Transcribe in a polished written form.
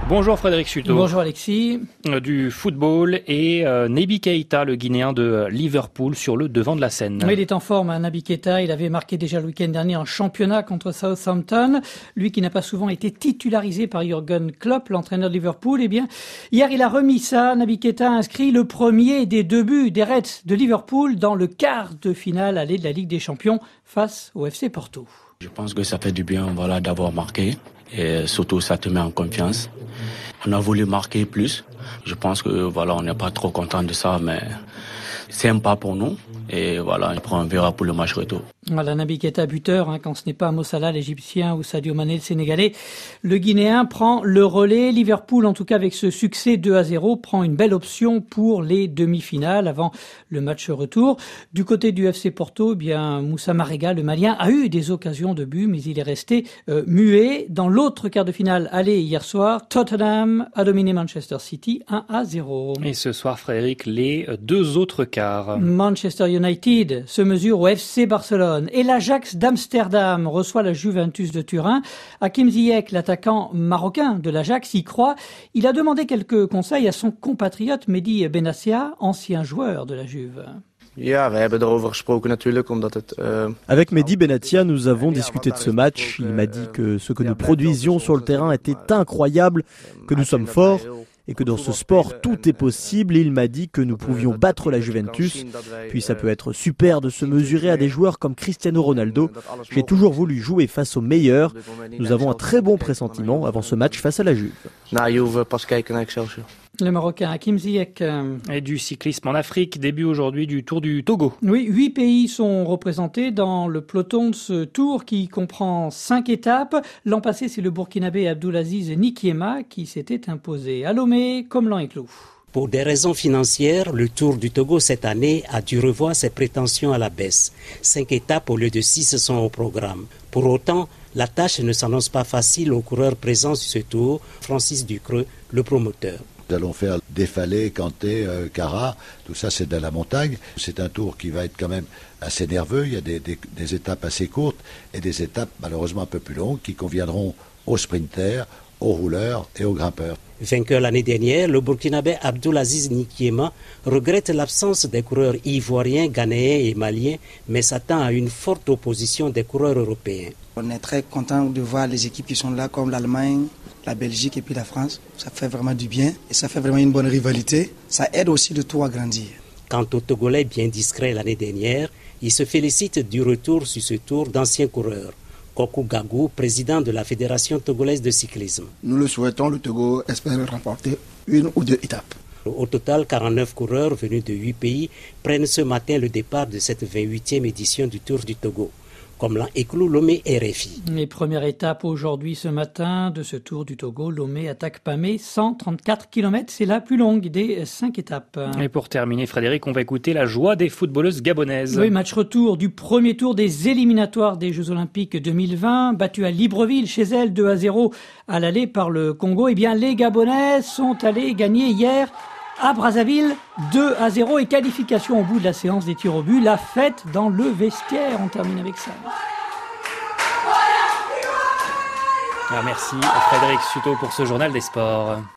Bonjour Frédéric Suto. Bonjour Alexis. Du football et Naby Keïta, le Guinéen de Liverpool, sur le devant de la scène. Oui, il est en forme, Naby Keïta. Il avait marqué déjà le week-end dernier en championnat contre Southampton. Lui qui n'a pas souvent été titularisé par Jürgen Klopp, l'entraîneur de Liverpool. Eh bien, hier, il a remis ça. Naby Keïta a inscrit le premier des 2 buts des Reds de Liverpool dans le quart de finale aller de la Ligue des Champions face au FC Porto. Je pense que ça fait du bien, d'avoir marqué. Et surtout, ça te met en confiance. On a voulu marquer plus. Je pense que, on n'est pas trop content de ça, mais c'est un pas pour nous. Et on verra pour le match retour. Voilà, Naby Keïta buteur, quand ce n'est pas Mo Salah, l'Égyptien, ou Sadio Mané, le Sénégalais. Le Guinéen prend le relais. Liverpool, en tout cas avec ce succès 2-0, prend une belle option pour les demi-finales avant le match retour. Du côté du FC Porto, Moussa Marega, le Malien, a eu des occasions de but, mais il est resté muet. Dans l'autre quart de finale, aller hier soir, Tottenham a dominé Manchester City 1-0. Et ce soir, Frédéric, les 2 autres quarts. Manchester United se mesure au FC Barcelone et l'Ajax d'Amsterdam reçoit la Juventus de Turin. Hakim Ziyech, l'attaquant marocain de l'Ajax, y croit. Il a demandé quelques conseils à son compatriote Mehdi Benassia, ancien joueur de la Juve. Avec Mehdi Benatia, nous avons discuté de ce match. Il m'a dit que ce que nous produisions sur le terrain était incroyable, que nous sommes forts et que dans ce sport, tout est possible. Il m'a dit que nous pouvions battre la Juventus. Puis ça peut être super de se mesurer à des joueurs comme Cristiano Ronaldo. J'ai toujours voulu jouer face aux meilleurs. Nous avons un très bon pressentiment avant ce match face à la Juve. Le Marocain Hakim Ziyech. Et du cyclisme en Afrique, début aujourd'hui du Tour du Togo. Oui, 8 pays sont représentés dans le peloton de ce tour qui comprend 5 étapes. L'an passé, c'est le Burkinabé Abdulaziz Nikiema qui s'était imposé à Lomé comme l'an éclos. Pour des raisons financières, le Tour du Togo cette année a dû revoir ses prétentions à la baisse. 5 étapes au lieu de 6 sont au programme. Pour autant, la tâche ne s'annonce pas facile aux coureurs présents sur ce tour. Francis Ducreux, le promoteur. Nous allons faire Défalé, Kanté, Cara, tout ça c'est de la montagne. C'est un tour qui va être quand même assez nerveux, il y a des étapes assez courtes et des étapes malheureusement un peu plus longues qui conviendront aux sprinters, aux rouleurs et aux grimpeurs. Vainqueur l'année dernière, le Burkinabé Abdulaziz Nikiema regrette l'absence des coureurs ivoiriens, ghanéens et maliens, mais s'attend à une forte opposition des coureurs européens. On est très content de voir les équipes qui sont là comme l'Allemagne, la Belgique et puis la France. Ça fait vraiment du bien et ça fait vraiment une bonne rivalité. Ça aide aussi le tour à grandir. Quant aux Togolais bien discrets l'année dernière, ils se félicitent du retour sur ce tour d'anciens coureurs. Kokou Gagou, président de la Fédération togolaise de cyclisme. Nous le souhaitons, le Togo espère remporter 1 ou 2 étapes. Au total, 49 coureurs venus de 8 pays prennent ce matin le départ de cette 28e édition du Tour du Togo. Comme l'a éclos Lomé RFI. Les premières étapes aujourd'hui ce matin de ce Tour du Togo, Lomé attaque Pamé, 134 km, c'est la plus longue des 5 étapes. Et pour terminer, Frédéric, on va écouter la joie des footballeuses gabonaises. Oui, match retour du premier tour des éliminatoires des Jeux Olympiques 2020, battu à Libreville chez elles 2-0 à l'aller par le Congo. Eh bien, les Gabonaises sont allées gagner hier à Brazzaville 2-0 et qualification au bout de la séance des tirs au but. La fête dans le vestiaire, on termine avec ça. Merci Frédéric Suto pour ce journal des sports.